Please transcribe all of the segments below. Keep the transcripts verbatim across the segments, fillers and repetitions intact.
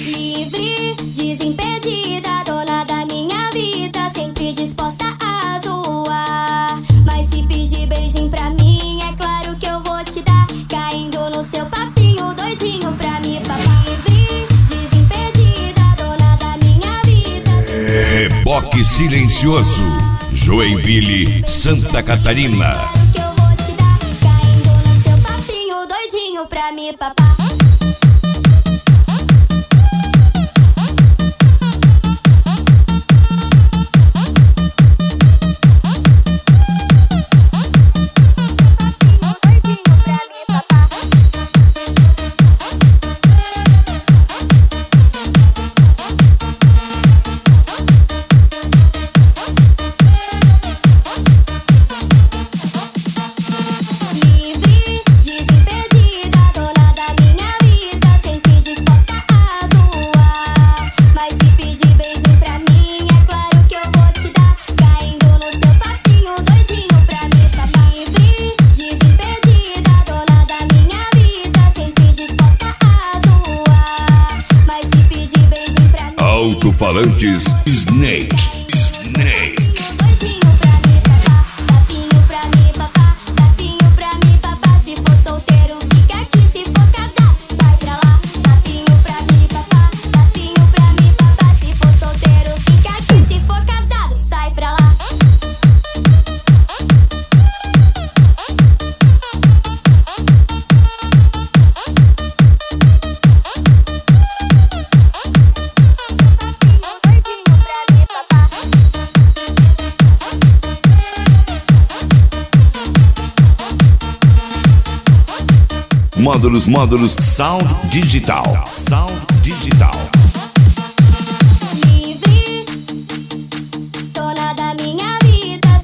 Livre, desimpedida, dona da minha vida, sempre disposta a zoar. Mas se pedir beijinho pra mim, é claro que eu vou te dar, caindo no seu papinho doidinho pra me papar. Livre, desimpedida, dona da minha vida. Reboque silencioso, Joinville, Santa Catarina. Claro que eu vou te dar, caindo no seu papinho doidinho pra me papar. Alto-falantes Snake. Snake. Doidinho pra me papar, papinho pra me papar, papinho pra me papar. Se for solteiro, fica aqui, se for casado, sai pra lá. Papinho pra me papar, papinho pra me papar. Se for solteiro, fica aqui, se for casado, sai pra lá. Módulos, módulos, Sound Digital. Sound Digital. Livre, dona da minha vida.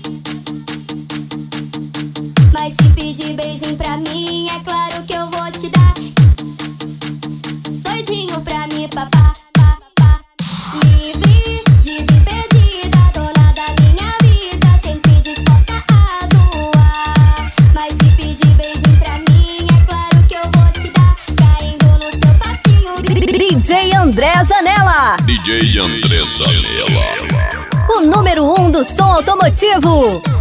Mas se pedir beijinho pra mim, é claro que eu vou te dar, doidinho pra me papar. Papar. Livre, desimpedida, dona da minha vida, sempre disposta a zoar. Mas se pedir beijinho pra mim, é claro que eu vou te dar, caindo no seu papinho. D J André Zanella. D J André Zanella. O número um do som automotivo.